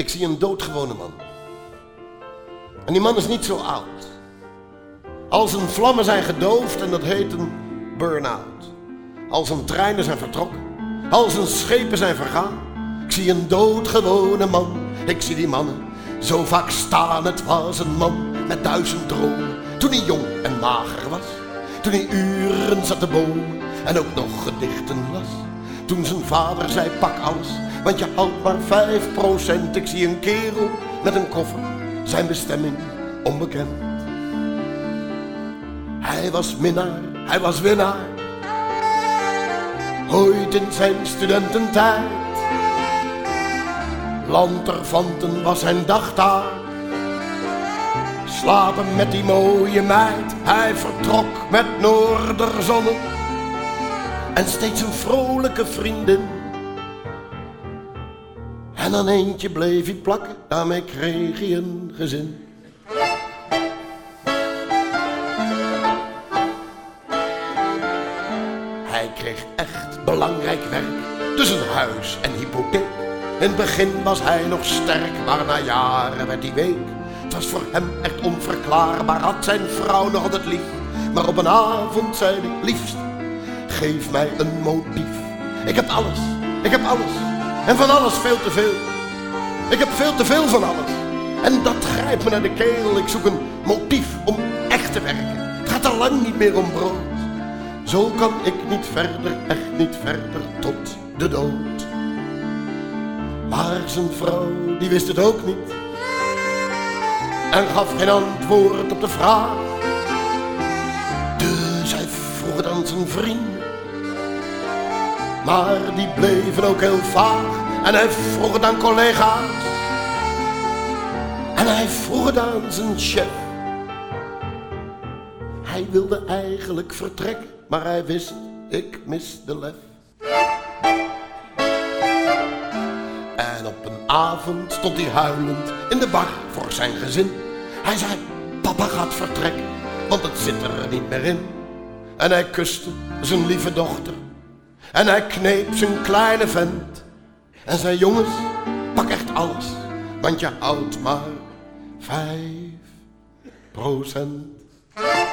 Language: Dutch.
zie een doodgewone man. En die man is niet zo oud. Al zijn vlammen zijn gedoofd en dat heet een burn-out. Al zijn treinen zijn vertrokken. Al zijn schepen zijn vergaan. Ik zie een doodgewone man. Ik zie die mannen zo vaak staan. Het was een man met 1000 dromen. Toen hij jong en mager was. Toen hij uren zat te bomen en ook nog gedichten las. Toen zijn vader zei pak alles, want je houdt maar 5%. Ik zie een kerel met een koffer, zijn bestemming onbekend. Hij was minnaar, hij was winnaar. Ooit in zijn studententijd. Lanterfanten was zijn dagtaak. Slapen met die mooie meid. Hij vertrok met noorderzonnen. En steeds een vrolijke vriendin. En aan eentje bleef hij plakken. Daarmee kreeg hij een gezin. Hij kreeg echt belangrijk werk. Dus een huis en hypotheek. In het begin was hij nog sterk. Maar na jaren werd hij week. Het was voor hem echt onverklaarbaar. Had zijn vrouw nog altijd lief. Maar op een avond zei hij, liefst, geef mij een motief. Ik heb alles, ik heb alles. En van alles veel te veel. Ik heb veel te veel van alles. En dat grijpt me naar de keel. Ik zoek een motief om echt te werken. Het gaat al lang niet meer om brood. Zo kan ik niet verder, echt niet verder, tot de dood. Maar zijn vrouw, die wist het ook niet. En gaf geen antwoord op de vraag. Dus hij vroeg het aan zijn vrienden. Maar die bleven ook heel vaag. En hij vroeg het aan collega's. En hij vroeg het aan zijn chef. Hij wilde eigenlijk vertrekken. Maar hij wist, ik mis de lef. En op een avond stond hij huilend in de bar voor zijn gezin. Hij zei, papa gaat vertrekken, want het zit er niet meer in. En hij kuste zijn lieve dochter. En hij kneep zijn kleine vent. En zei, jongens, pak echt alles, want je houdt maar 5%.